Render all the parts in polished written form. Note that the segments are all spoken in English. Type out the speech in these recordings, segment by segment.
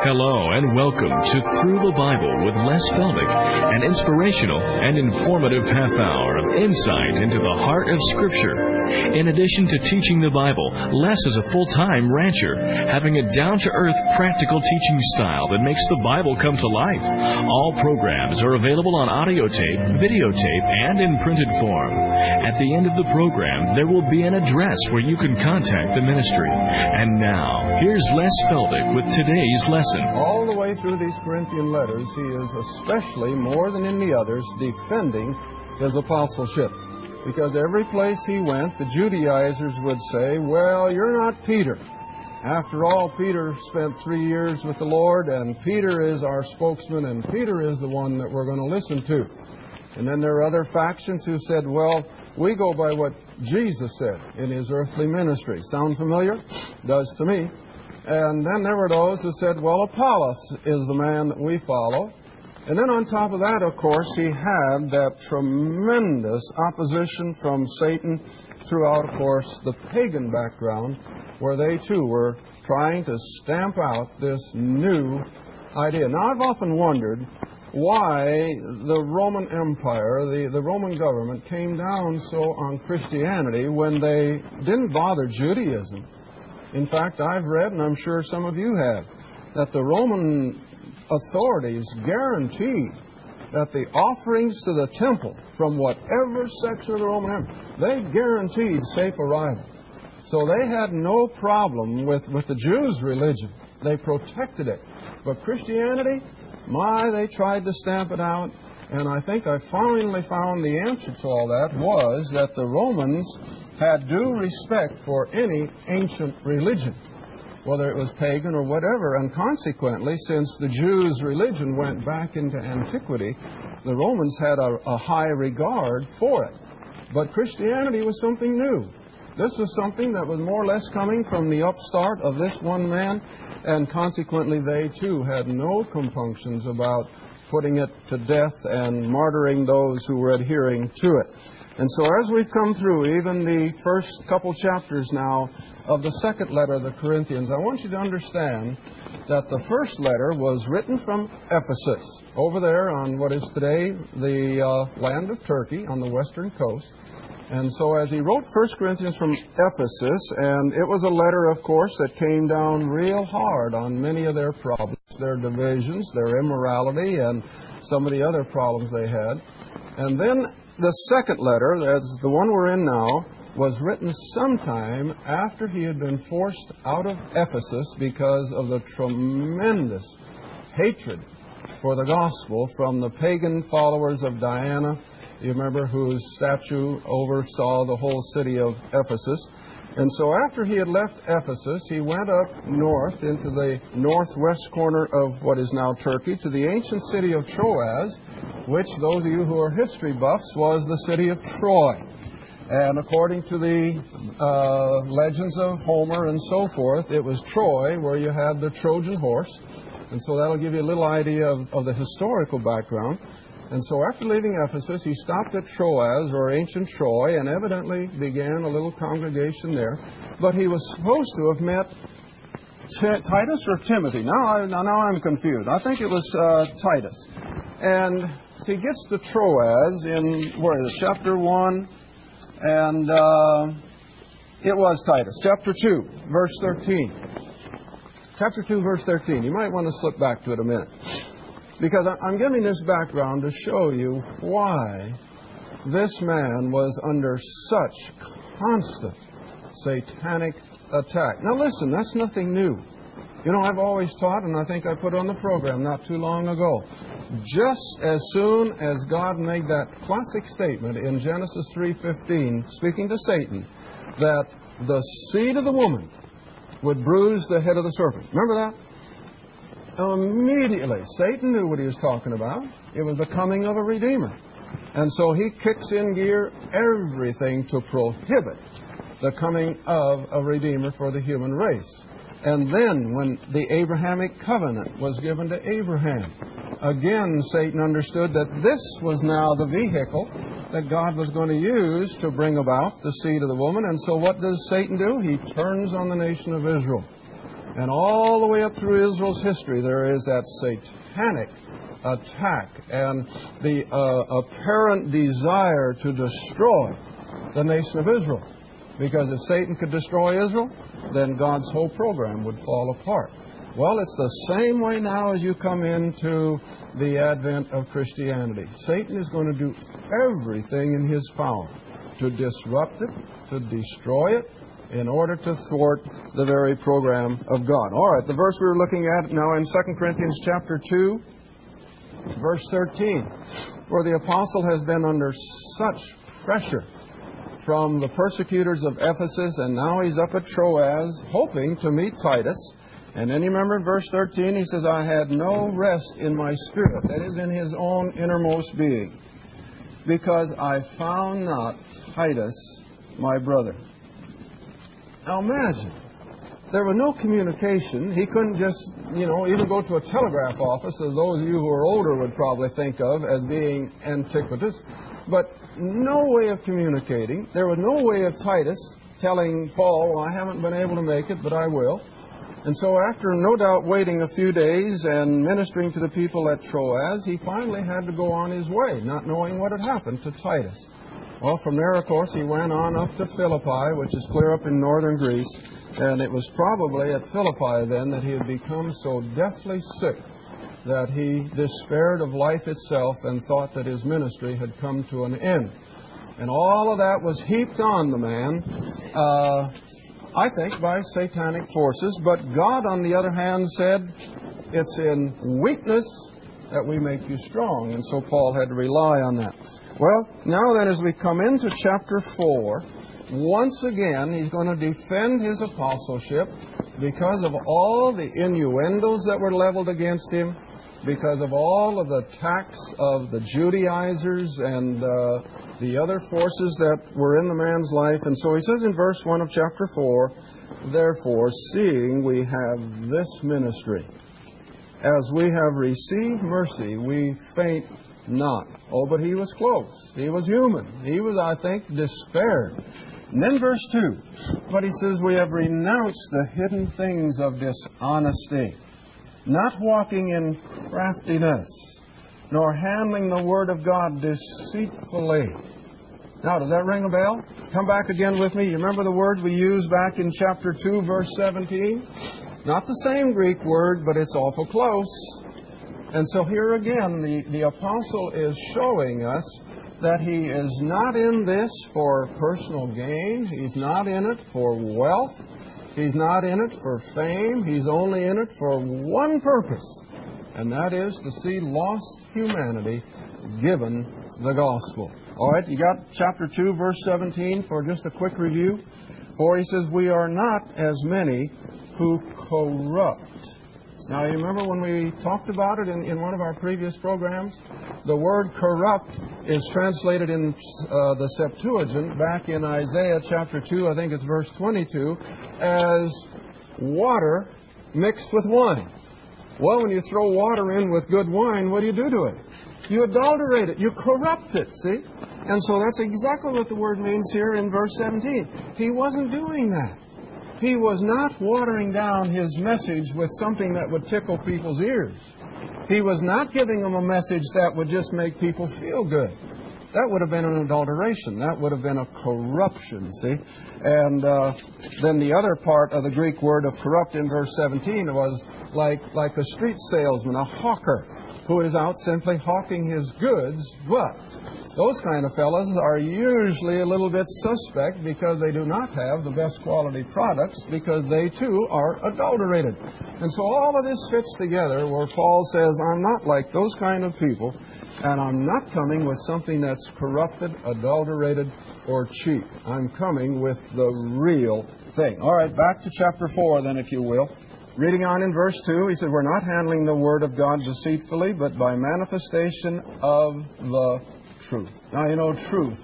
Hello and welcome to Through the Bible with Les Feldick, an inspirational and informative half hour of insight into the heart of Scripture. In addition to teaching the Bible, Les is a full-time rancher, having a down-to-earth, practical teaching style that makes the Bible come to life. All programs are available on audio tape, videotape, and in printed form. At the end of the program, there will be an address where you can contact the ministry. And now, here's Les Feldick with today's lesson. All the way through these Corinthian letters, he is especially, more than any others, defending his apostleship. Because every place he went, the Judaizers would say, well, you're not Peter. After all, Peter spent 3 years with the Lord, and Peter is our spokesman, and Peter is the one that we're going to listen to. And then there are other factions who said, well, we go by what Jesus said in his earthly ministry. Sound familiar? Does to me. And then there were those who said, well, Apollos is the man that we follow. And then on top of that, of course, he had that tremendous opposition from Satan throughout, of course, the pagan background, where they too were trying to stamp out this new idea. Now, I've often wondered why the Roman Empire, the Roman government, came down so on Christianity when they didn't bother Judaism. In fact, I've read, and I'm sure some of you have, that the Roman authorities guaranteed that the offerings to the temple from whatever section of the Roman Empire, they guaranteed safe arrival. So they had no problem with the Jews' religion. They protected it. But Christianity, they tried to stamp it out. And I think I finally found the answer to all that was that the Romans had due respect for any ancient religion, whether it was pagan or whatever. And consequently, since the Jews' religion went back into antiquity, the Romans had a high regard for it. But Christianity was something new. This was something that was more or less coming from the upstart of this one man, and consequently they too had no compunctions about putting it to death and martyring those who were adhering to it. And so as we've come through even the first couple chapters now of the second letter of the Corinthians, I want you to understand that the first letter was written from Ephesus, over there on what is today the land of Turkey on the western coast. And so as he wrote 1 Corinthians from Ephesus, and it was a letter, of course, that came down real hard on many of their problems, their divisions, their immorality, and some of the other problems they had. And then the second letter, that's the one we're in now, was written sometime after he had been forced out of Ephesus because of the tremendous hatred for the gospel from the pagan followers of Diana, you remember, whose statue oversaw the whole city of Ephesus. And so after he had left Ephesus, he went up north into the northwest corner of what is now Turkey to the ancient city of Troas, which, those of you who are history buffs, was the city of Troy. And according to the legends of Homer and so forth, it was Troy where you had the Trojan horse. And so that'll give you a little idea of the historical background. And so after leaving Ephesus, he stopped at Troas, or ancient Troy, and evidently began a little congregation there. But he was supposed to have met Titus or Timothy. Now I'm confused. I think it was Titus. And he gets to Troas in, where is it, chapter 1, and it was Titus. Chapter 2, verse 13. Chapter 2, verse 13. You might want to slip back to it a minute. Because I'm giving this background to show you why this man was under such constant satanic attack. Now listen, that's nothing new. You know, I've always taught, and I think I put on the program not too long ago, just as soon as God made that classic statement in Genesis 3:15, speaking to Satan, that the seed of the woman would bruise the head of the serpent. Remember that? Immediately, Satan knew what he was talking about. It was the coming of a Redeemer. And so he kicks in gear everything to prohibit the coming of a Redeemer for the human race. And then when the Abrahamic covenant was given to Abraham, again Satan understood that this was now the vehicle that God was going to use to bring about the seed of the woman. And so what does Satan do? He turns on the nation of Israel. And all the way up through Israel's history, there is that satanic attack and the apparent desire to destroy the nation of Israel. Because if Satan could destroy Israel, then God's whole program would fall apart. Well, it's the same way now as you come into the advent of Christianity. Satan is going to do everything in his power to disrupt it, to destroy it, in order to thwart the very program of God. All right, the verse we were looking at now in 2 Corinthians chapter 2, verse 13, where the apostle has been under such pressure from the persecutors of Ephesus, and now he's up at Troas, hoping to meet Titus. And then you remember in verse 13, he says, I had no rest in my spirit, that is, in his own innermost being, because I found not Titus, my brother. Now imagine, there was no communication. He couldn't just, even go to a telegraph office, as those of you who are older would probably think of as being antiquitous. But no way of communicating. There was no way of Titus telling Paul, well, I haven't been able to make it, but I will. And so after no doubt waiting a few days and ministering to the people at Troas, he finally had to go on his way, not knowing what had happened to Titus. Well, from there, of course, he went on up to Philippi, which is clear up in northern Greece. And it was probably at Philippi then that he had become so deathly sick that he despaired of life itself and thought that his ministry had come to an end. And all of that was heaped on the man, I think, by satanic forces. But God, on the other hand, said, it's in weakness that we make you strong. And so Paul had to rely on that. Well, now then, as we come into chapter 4, once again, he's going to defend his apostleship because of all the innuendos that were leveled against him, because of all of the attacks of the Judaizers and the other forces that were in the man's life. And so he says in verse 1 of chapter 4, therefore, seeing we have this ministry, as we have received mercy, we faint not. Oh, but he was close. He was human. He was, I think, despaired. And then verse 2, but he says, we have renounced the hidden things of dishonesty, not walking in craftiness, nor handling the word of God deceitfully. Now, does that ring a bell? Come back again with me. You remember the words we used back in chapter 2, verse 17? Not the same Greek word, but it's awful close. And so here again, the apostle is showing us that he is not in this for personal gain. He's not in it for wealth. He's not in it for fame. He's only in it for one purpose, and that is to see lost humanity given the gospel. All right, you got chapter 2, verse 17 for just a quick review. For he says, we are not as many who corrupt. Now, you remember when we talked about it in one of our previous programs? The word corrupt is translated in the Septuagint back in Isaiah chapter 2, I think it's verse 22, as water mixed with wine. Well, when you throw water in with good wine, what do you do to it? You adulterate it. You corrupt it, see? And so that's exactly what the word means here in verse 17. He wasn't doing that. He was not watering down his message with something that would tickle people's ears. He was not giving them a message that would just make people feel good. That would have been an adulteration. That would have been a corruption, see? And then the other part of the Greek word of corrupt in verse 17 was like a street salesman, a hawker, who is out simply hawking his goods. But those kind of fellows are usually a little bit suspect because they do not have the best quality products, because they too are adulterated. And so all of this fits together where Paul says, I'm not like those kind of people, and I'm not coming with something that's corrupted, adulterated, or cheap. I'm coming with the real thing. All right, back to chapter 4 then, if you will. Reading on in verse 2, he said, we're not handling the word of God deceitfully, but by manifestation of the truth. Now, you know, truth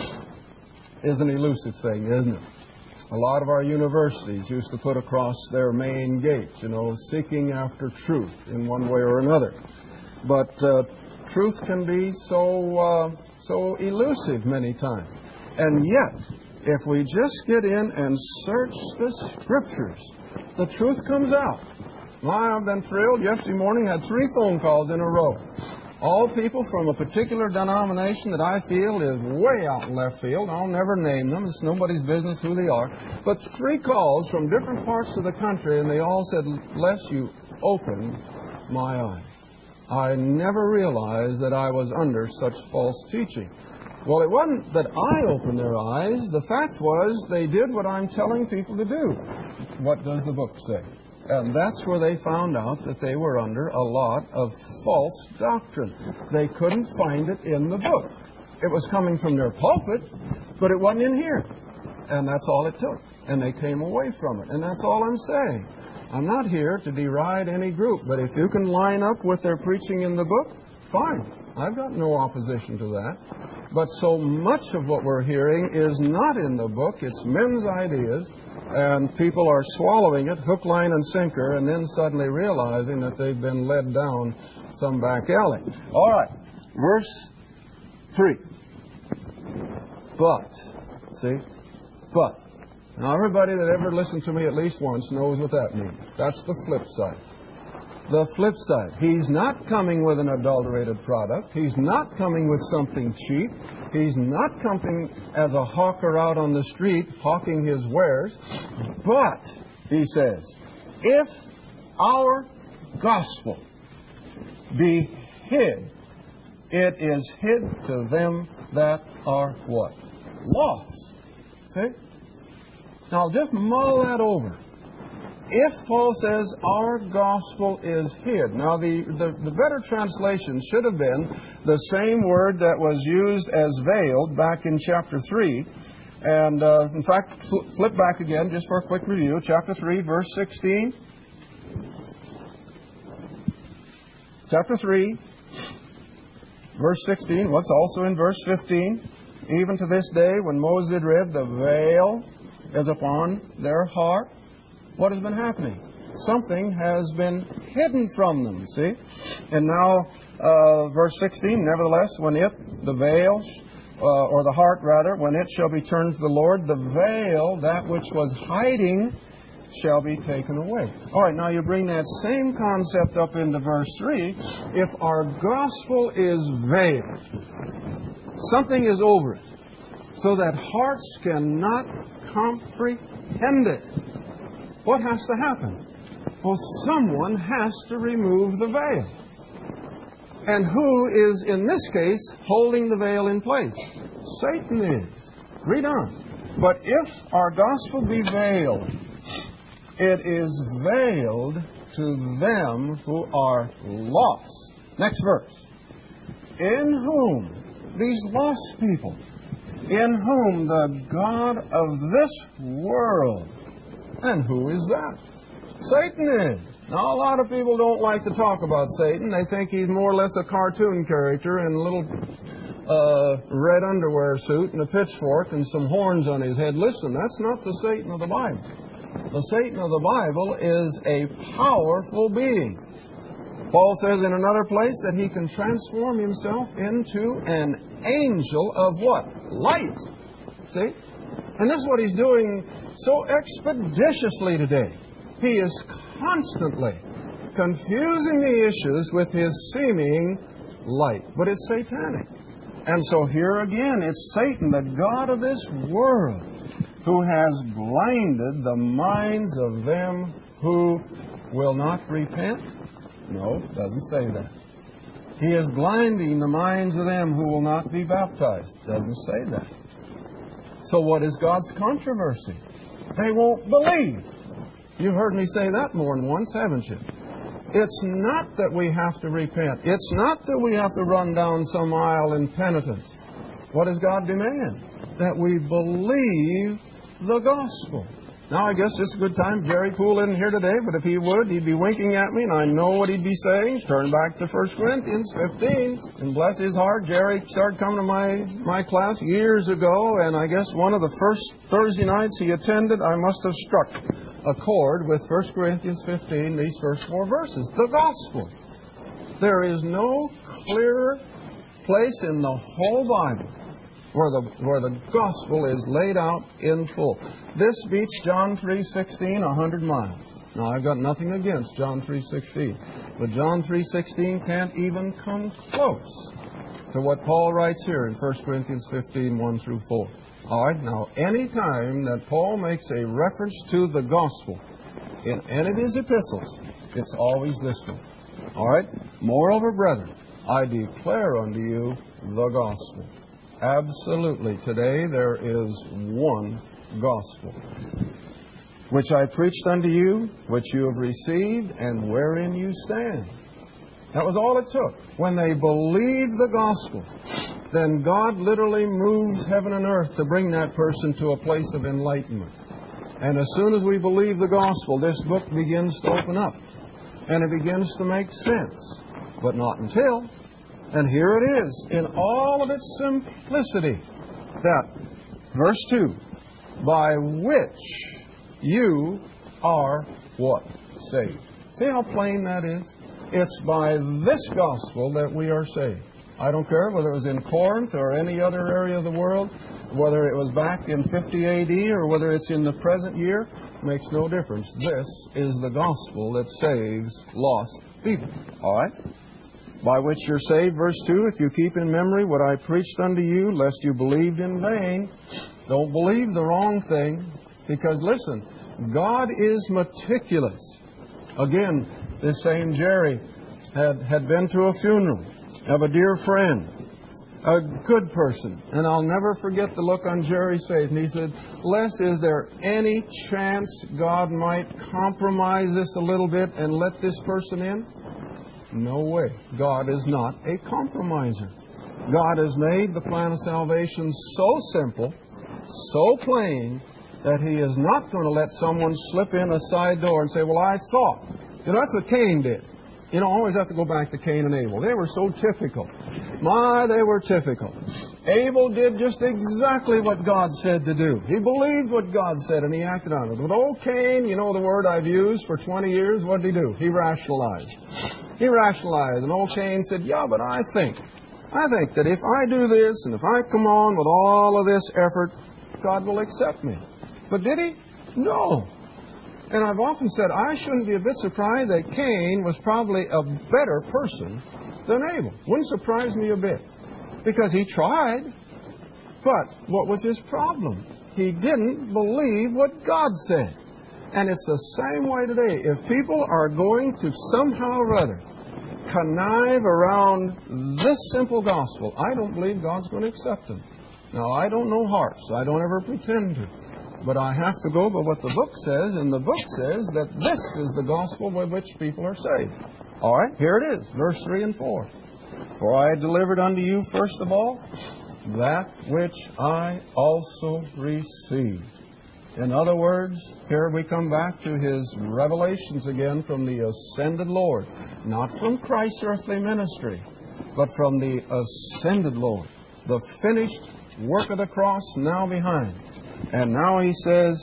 is an elusive thing, isn't it? A lot of our universities used to put across their main gate, seeking after truth in one way or another. But truth can be so elusive many times. And yet, if we just get in and search the Scriptures, The truth comes out. I've been thrilled. Yesterday morning, had 3 phone calls in a row. All people from a particular denomination that I feel is way out in left field. I'll never name them. It's nobody's business who they are. But 3 calls from different parts of the country, and they all said, "Les, you opened my eyes. I never realized that I was under such false teaching." Well, it wasn't that I opened their eyes. The fact was they did what I'm telling people to do. What does the book say? And that's where they found out that they were under a lot of false doctrine. They couldn't find it in the book. It was coming from their pulpit, but it wasn't in here. And that's all it took. And they came away from it. And that's all I'm saying. I'm not here to deride any group, but if you can line up with their preaching in the book, fine. I've got no opposition to that. But so much of what we're hearing is not in the book. It's men's ideas. And people are swallowing it, hook, line, and sinker, and then suddenly realizing that they've been led down some back alley. All right, verse 3. But, see? But. Now, everybody that ever listened to me at least once knows what that means. That's the flip side. The flip side. He's not coming with an adulterated product. He's not coming with something cheap. He's not coming as a hawker out on the street, hawking his wares. But, he says, if our gospel be hid, it is hid to them that are what? Lost. See? Now, just mull that over. If Paul says our gospel is hid. Now, the better translation should have been the same word that was used as veiled back in chapter 3. And, in fact, flip back again just for a quick review. Chapter 3, verse 16. Chapter 3, verse 16. What's also in verse 15? Even to this day, when Moses had read, the veil is upon their heart. What has been happening? Something has been hidden from them, see? And now, verse 16, nevertheless, when the veil, or the heart rather, when it shall be turned to the Lord, the veil, that which was hiding, shall be taken away. All right, now you bring that same concept up into verse 3. If our gospel is veiled, something is over it, so that hearts cannot comprehend it. What has to happen? Well, someone has to remove the veil. And who is, in this case, holding the veil in place? Satan is. Read on. But if our gospel be veiled, it is veiled to them who are lost. Next verse. In whom, these lost people, in whom the God of this world. And who is that? Satan is. Now, a lot of people don't like to talk about Satan. They think he's more or less a cartoon character in a little red underwear suit and a pitchfork and some horns on his head. Listen, that's not the Satan of the Bible. The Satan of the Bible is a powerful being. Paul says in another place that he can transform himself into an angel of what? Light. See? And this is what he's doing so expeditiously today. He is constantly confusing the issues with his seeming light. But it's satanic. And so here again, it's Satan, the God of this world, who has blinded the minds of them who will not repent. No, it doesn't say that. He is blinding the minds of them who will not be baptized. Doesn't say that. So what is God's controversy? They won't believe. You've heard me say that more than once, haven't you? It's not that we have to repent. It's not that we have to run down some aisle in penitence. What does God demand? That we believe the gospel. Now, I guess it's a good time. Jerry Poole isn't here today, but if he would, he'd be winking at me, and I know what he'd be saying. Turn back to 1 Corinthians 15. And bless his heart, Jerry started coming to my class years ago, and I guess one of the first Thursday nights he attended, I must have struck a chord with 1 Corinthians 15, these first 4 verses. The gospel. There is no clearer place in the whole Bible where the gospel is laid out in full. This beats John 3:16 100 miles. Now, I've got nothing against John 3:16, but John 3:16 can't even come close to what Paul writes here in 1 Corinthians 15, 1 through 4. All right, now, any time that Paul makes a reference to the gospel in any of his epistles, it's always this one. All right? Moreover, brethren, I declare unto you the gospel. Absolutely. Today there is one gospel, which I preached unto you, which you have received, and wherein you stand. That was all it took. When they believed the gospel, then God literally moves heaven and earth to bring that person to a place of enlightenment. And as soon as we believe the gospel, this book begins to open up. And it begins to make sense. But not until. And here it is, in all of its simplicity, that, verse 2, by which you are what? Saved. See how plain that is? It's by this gospel that we are saved. I don't care whether it was in Corinth or any other area of the world, whether it was back in 50 A.D. or whether it's in the present year, makes no difference. This is the gospel that saves lost people. All right? By which you're saved, verse 2, if you keep in memory what I preached unto you, lest you believed in vain. Don't believe the wrong thing, because listen, God is meticulous. Again, this same Jerry had been to a funeral of a dear friend, a good person. And I'll never forget the look on Jerry's face. And he said, Les, is there any chance God might compromise this a little bit and let this person in? No way. God is not a compromiser. God has made the plan of salvation so simple, so plain, that He is not going to let someone slip in a side door and say, well, I thought. You know, that's what Cain did. You know, always have to go back to Cain and Abel. They were so typical. They were typical. Abel did just exactly what God said to do. He believed what God said and he acted on it. But old Cain, you know the word I've used for 20 years, what did he do? He rationalized. He rationalized. And old Cain said, yeah, but I think that if I do this and if I come on with all of this effort, God will accept me. But did He? No. And I've often said I shouldn't be a bit surprised that Cain was probably a better person than Abel. Wouldn't surprise me a bit. Because he tried. But what was his problem? He didn't believe what God said. And it's the same way today. If people are going to somehow or other connive around this simple gospel, I don't believe God's going to accept them. Now, I don't know hearts. I don't ever pretend to. But I have to go by what the book says, and the book says that this is the gospel by which people are saved. All right, here it is, verse 3 and 4. For I delivered unto you, first of all, that which I also received. In other words, here we come back to His revelations again from the ascended Lord. Not from Christ's earthly ministry, but from the ascended Lord. The finished work of the cross now behind. And now He says,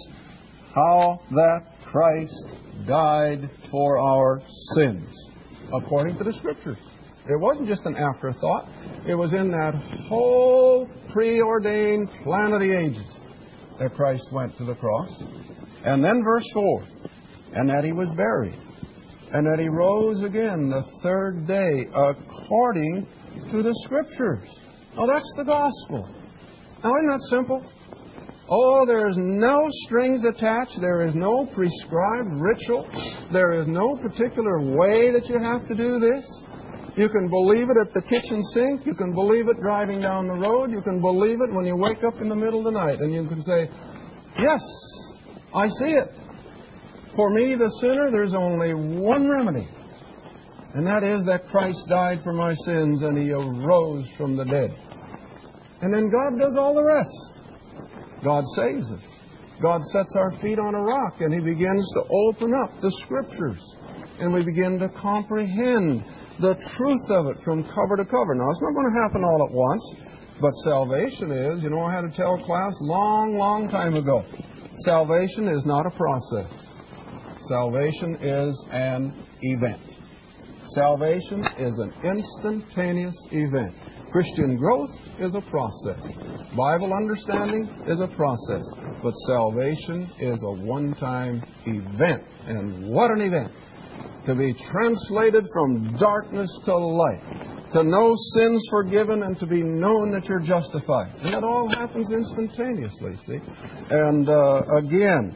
how that Christ died for our sins, according to the Scriptures. It wasn't just an afterthought. It was in that whole preordained plan of the ages that Christ went to the cross. And then verse 4, and that He was buried, and that He rose again the third day, according to the Scriptures. Now that's the gospel. Now isn't that simple? Oh, there is no strings attached. There is no prescribed ritual. There is no particular way that you have to do this. You can believe it at the kitchen sink. You can believe it driving down the road. You can believe it when you wake up in the middle of the night. And you can say, yes, I see it. For me, the sinner, there's only one remedy. And that is that Christ died for my sins and He arose from the dead. And then God does all the rest. God saves us. God sets our feet on a rock and He begins to open up the Scriptures. And we begin to comprehend the truth of it from cover to cover. Now, it's not going to happen all at once, but salvation is, you know, I had to tell class long time ago, salvation is not a process. Salvation is an event. Salvation is an instantaneous event. Christian growth is a process. Bible understanding is a process. But salvation is a one-time event. And what an event! To be translated from darkness to light, to know sins forgiven, and to be known that you're justified. And that all happens instantaneously, see? And again,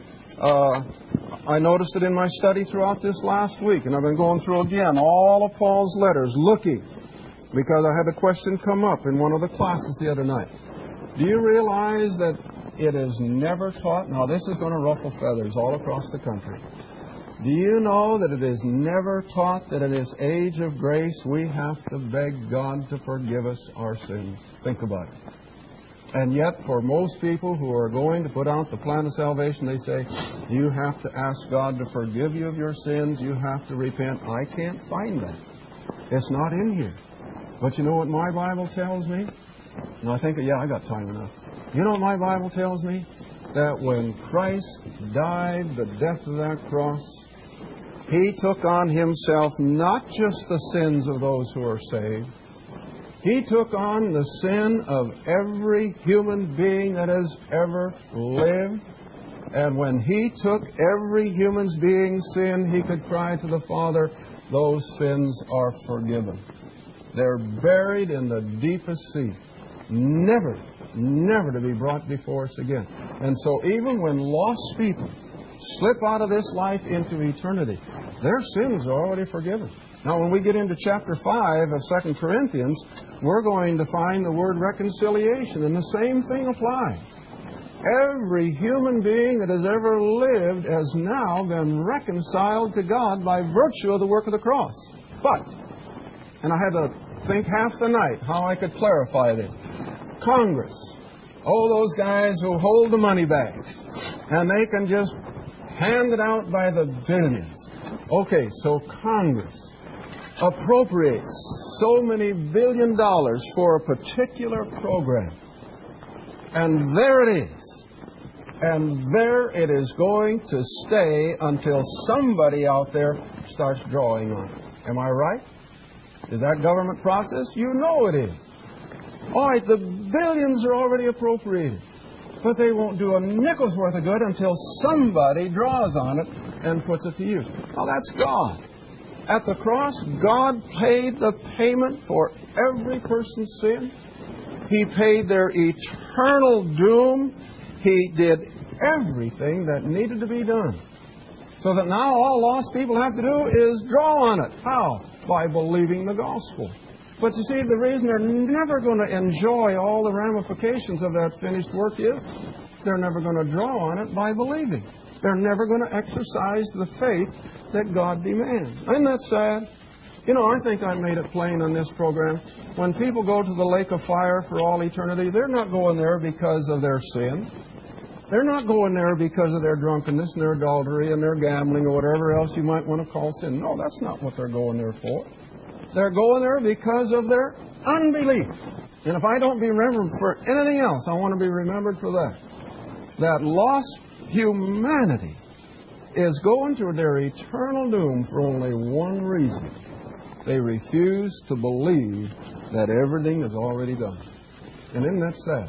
I noticed it in my study throughout this last week, and I've been going through again all of Paul's letters, looking, because I had a question come up in one of the classes the other night. Do you realize that it is never taught? Now, this is going to ruffle feathers all across the country. Do you know that it is never taught that in this age of grace we have to beg God to forgive us our sins? Think about it. And yet, for most people who are going to put out the plan of salvation, they say, you have to ask God to forgive you of your sins. You have to repent. I can't find that. It's not in here. But you know what my Bible tells me? And I think, I got time enough. You know what my Bible tells me? That when Christ died the death of that cross, He took on Himself not just the sins of those who are saved. He took on the sin of every human being that has ever lived. And when He took every human being's sin, He could cry to the Father, those sins are forgiven. They're buried in the deepest sea, never to be brought before us again. And so even when lost people slip out of this life into eternity, their sins are already forgiven. Now, when we get into chapter 5 of 2 Corinthians, we're going to find the word reconciliation, and the same thing applies. Every human being that has ever lived has now been reconciled to God by virtue of the work of the cross. But, and I had to think half the night how I could clarify this. Congress, those guys who hold the money bags, and they can just hand it out by the billions. Okay, so Congress appropriates so many $1 billion for a particular program. And there it is. And there it is going to stay until somebody out there starts drawing on it. Am I right? Is that government process? You know it is. All right, the billions are already appropriated. But they won't do a nickel's worth of good until somebody draws on it and puts it to use. Now, that's God. At the cross, God paid the payment for every person's sin. He paid their eternal doom. He did everything that needed to be done. So that now all lost people have to do is draw on it. How? By believing the gospel. But you see, the reason they're never going to enjoy all the ramifications of that finished work is they're never going to draw on it by believing. They're never going to exercise the faith that God demands. Isn't that sad? I think I made it plain on this program. When people go to the lake of fire for all eternity, they're not going there because of their sin. They're not going there because of their drunkenness and their adultery and their gambling or whatever else you might want to call sin. No, that's not what they're going there for. They're going there because of their unbelief. And if I don't be remembered for anything else, I want to be remembered for that. That lost humanity is going to their eternal doom for only one reason. They refuse to believe that everything is already done. And isn't that sad?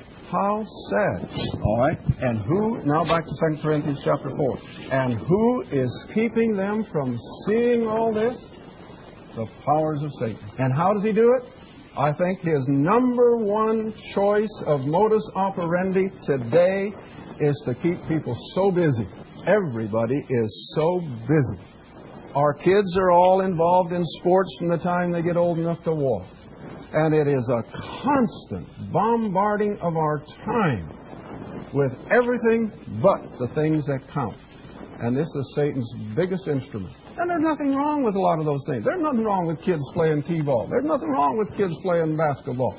How sad. All right. And who, now back to 2 Corinthians chapter 4. And who is keeping them from seeing all this? The powers of Satan. And how does he do it? I think his number one choice of modus operandi today is to keep people so busy. Everybody is so busy. Our kids are all involved in sports from the time they get old enough to walk. And it is a constant bombarding of our time with everything but the things that count. And this is Satan's biggest instrument. And there's nothing wrong with a lot of those things. There's nothing wrong with kids playing t-ball. There's nothing wrong with kids playing basketball.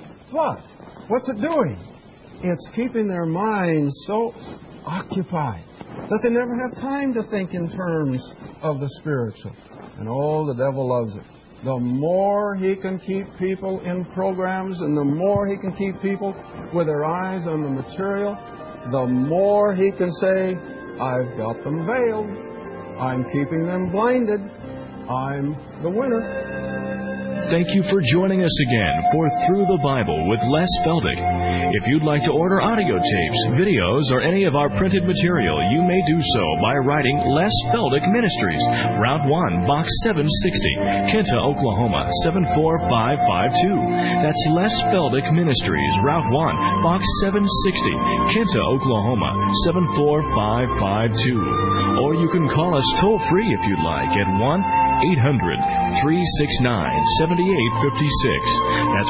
But what's it doing? It's keeping their minds so occupied that they never have time to think in terms of the spiritual. And the devil loves it. The more he can keep people in programs and the more he can keep people with their eyes on the material, the more he can say, I've got them veiled. I'm keeping them blinded. I'm the winner. Thank you for joining us again for Through the Bible with Les Feldick. If you'd like to order audio tapes, videos, or any of our printed material, you may do so by writing Les Feldick Ministries, Route 1, Box 760, Kinta, Oklahoma, 74552. That's Les Feldick Ministries, Route 1, Box 760, Kinta, Oklahoma, 74552. Or you can call us toll-free if you'd like at 1-800-369-7856. That's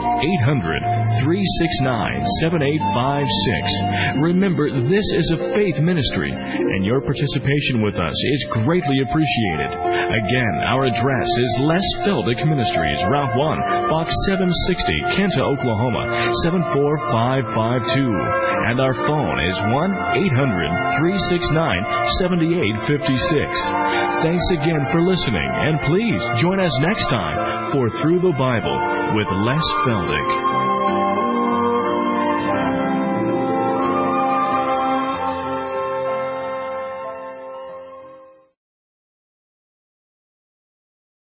1-800-369-7856. Remember, this is a faith ministry, and your participation with us is greatly appreciated. Again, our address is Les Feldick Ministries, Route 1, Box 760, Kinta, Oklahoma, 74552. And our phone is 1-800-369-7856. Thanks again for listening, and please join us next time for Through the Bible with Les Feldick.